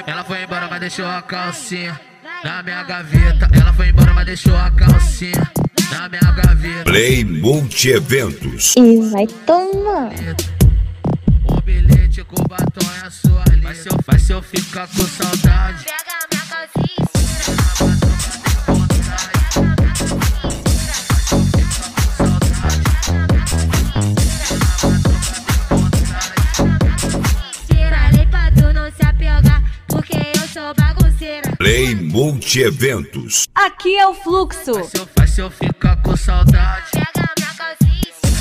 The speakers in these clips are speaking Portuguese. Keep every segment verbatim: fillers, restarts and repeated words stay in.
foi, ela foi embora, mas deixou a calcinha na minha gaveta. Ela foi embora, mas deixou a calcinha na minha gaveta. Play Multi-Eventos. E vai tomar. O bilhete com batom é a sua lista. Mas se eu, mas se eu ficar com saudade, Pega minha calcinha. Falei pra tu não se apegar, porque eu sou bagunceira. Play Multi-Eventos. Aqui é o fluxo. mas se eu, mas se eu ficar com saudade, Pega minha calcinha.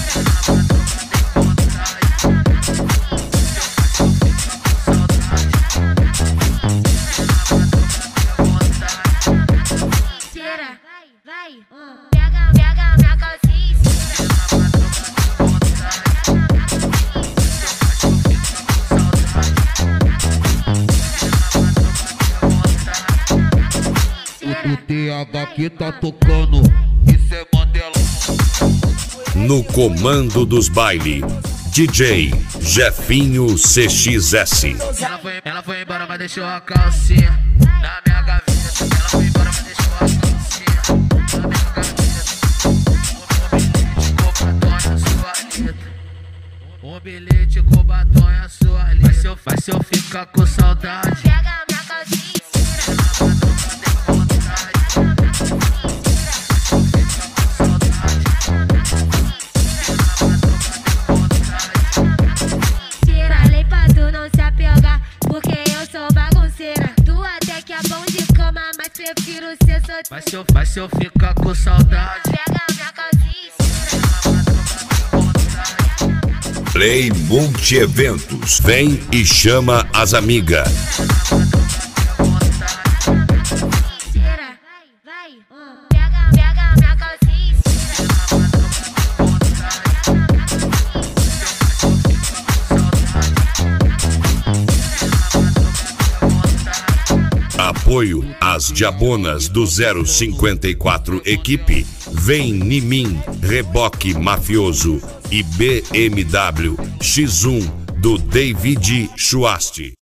Vai, vai. Pega, pega minha calcinha. o T H que tá tocando, isso é Mandela. No comando dos baile, D J Jefinho C X S. Ela foi, ela foi embora, mas deixou a calcinha na minha gaveta. Ela foi embora, mas deixou a calcinha na minha gaveta. O bilhete com batom é a sua lista. Mas se eu, mas se eu ficar com saudade, Pega minha calcinha. Falei pra tu não se apegar, porque eu sou bagunceira. Tu até que é bom de cama, mas prefiro ser solteira. mas se eu, mas se eu ficar com saudade, Pega minha calcinha. Play Multi-Eventos. Vem e chama as amigas. Vai, vai. Pega, pega minha calcinha. Apoio às Diabonas do zero cinquenta e quatro equipe. Vem em mim, Reboque Mafioso e B M W X um do David Schwast.